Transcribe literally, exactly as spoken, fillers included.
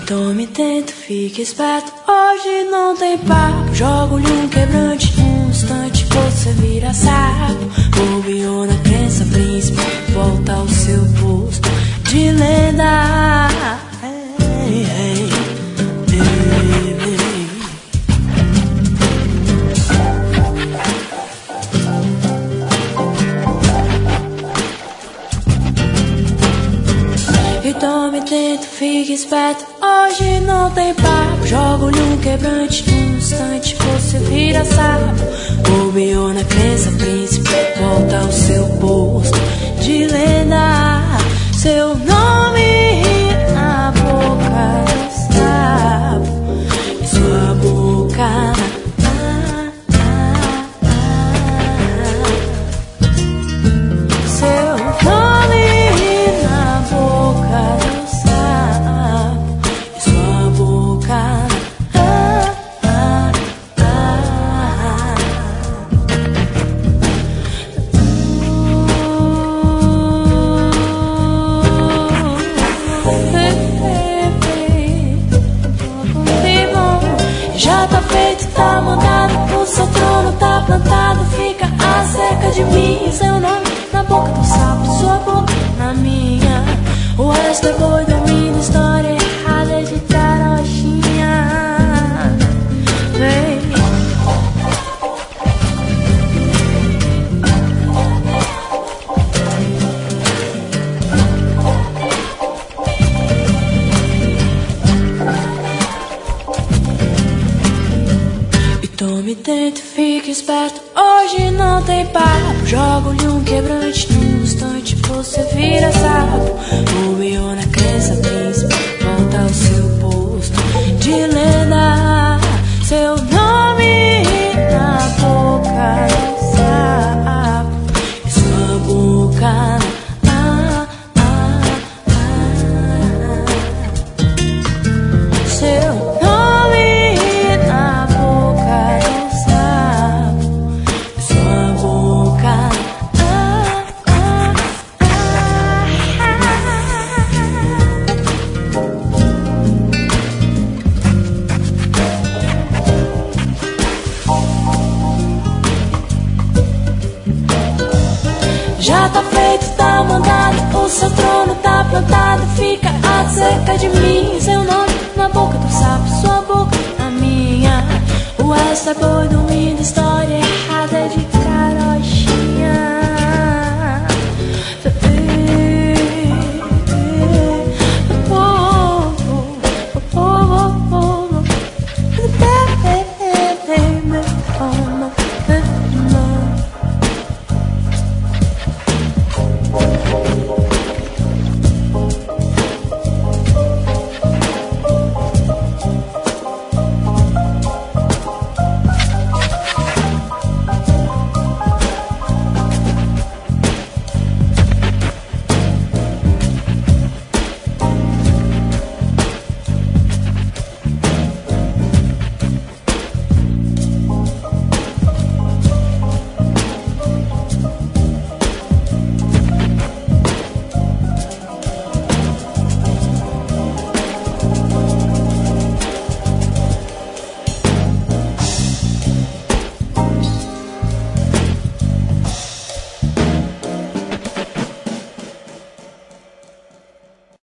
tome tento, fique esperto. Hoje não tem papo. Jogo-lhe um quebrante, num instante você vira sapo. Bobeou na crença, príncipe, volta ao seu posto de lenda. Ei, ei, ei, ei. E tome tento, fique esperto. Hoje não tem papo. Jogo-lhe um quebrante, num instante você vira sapo. Bobeou na crença, príncipe, volta ao seu posto de lenda. Seu nome na boca do sapo, e sua boca na, na, na, na. Seu nome na boca do sapo, e sua boca na, na, na, já tá feito, tá mandado, o seu trono tá plantado. Fica acerca de mim, seu nome na boca do sapo, sua boca na minha. O resto é boi dormindo, história errada de carochinha. Vem. Tome tento, fique esperto. Hoje não tem papo. Jogo-lhe um quebrante, num instante você vira sapo. Bobeou na crença, príncipe, volta ao seu posto de lenda. Seu nome na boca do sapo, e sua boca na, na, na, na. Seu nome na boca do sapo, sua boca na, na, já tá feito, tá mandado, o seu trono tá plantado. Fica acerca de mim, seu nome na boca do sapo, sua boca na minha. O resto é boi do